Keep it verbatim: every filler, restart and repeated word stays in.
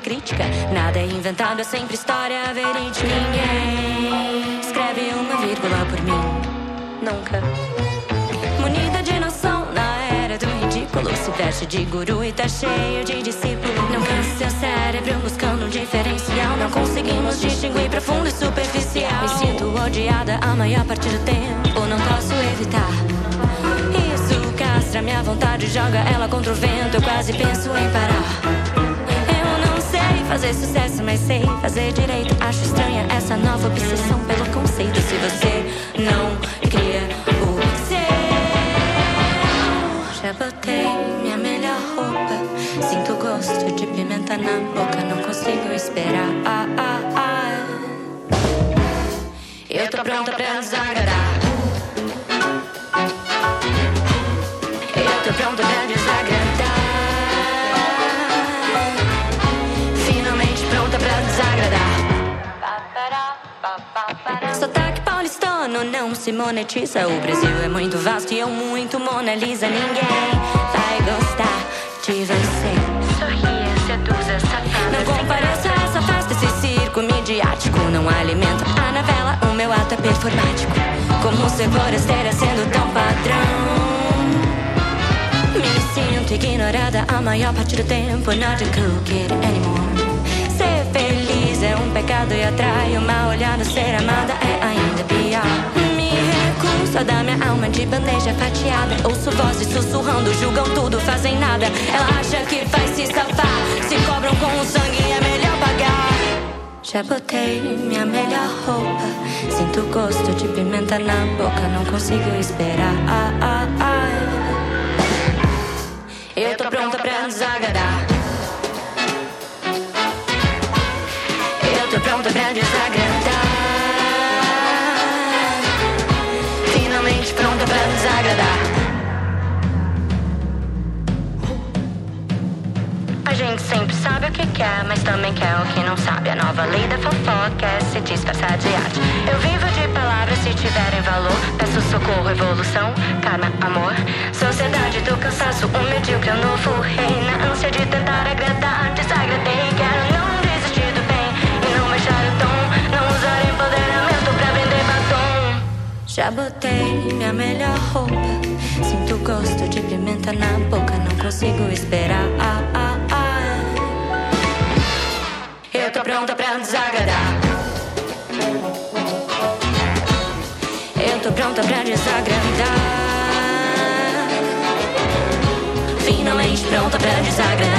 crítica. Nada é inventado, é sempre história verídica. Ninguém escreve uma vírgula por mim, nunca. Munida de noção na era do ridículo, se veste de guru e tá cheio de discípulo. Não cansa seu cérebro buscando um diferencial. Não conseguimos distinguir profundo e superficial. Me sinto odiada a maior parte do tempo, não posso evitar. Isso castra minha vontade, joga ela contra o vento. Eu quase penso em parar. Eu não sei fazer sucesso, mas sei fazer direito. Acho estranha essa nova obsessão pelo conceito. Se você não cria o já botei minha melhor roupa, sinto o gosto de pimenta na boca, não consigo esperar. Ah, ah, ah. Eu tô pronta pra desagradar. Eu tô pronta pra desagradar. Finalmente pronta pra desagradar. Sotaque paulistano não se monetiza. O Brasil é muito vasto e eu muito Mona Lisa. Ninguém vai gostar de você. Sorria, seduza, safada. Não compareça a essa festa, esse circo midiático não alimenta a novela, o meu ato é performático. Como ser forasteira sendo tão padrão. Me sinto ignorada a maior parte do tempo. Not a cool kid anymore. Ser feliz é um pecado e atrai uma olhada. Ser amada é ainda pior. Me recuso a dar minha alma de bandeja fatiada. Ouço vozes sussurrando, julgam tudo, fazem nada. Ela acha que vai se safar. Se cobram com o sangue, é melhor pagar. Já botei minha melhor roupa, sinto o gosto de pimenta na boca, não consigo esperar. Ah, ah, ah. Eu tô pronta pra desagradar. Tô pronta pra desagradar. Finalmente pronta pra desagradar. A gente sempre sabe o que quer, mas também quer o que não sabe. A nova lei da fofoca é se disfarçar de arte. Eu vivo de palavras se tiverem valor. Peço socorro, evolução, karma, amor. Sociedade do cansaço, o medíocre, o novo rei. Na ânsia de tentar agradar, desagradei. Quero não desistir do bem e não baixar o tom. Não usar empoderamento pra vender batom. Já botei minha melhor roupa, sinto o gosto de pimenta na boca, não consigo esperar. Ah, ah, ah. Eu tô pronta pra desagradar. Eu tô pronta pra desagradar. Finalmente pronta pra desagradar.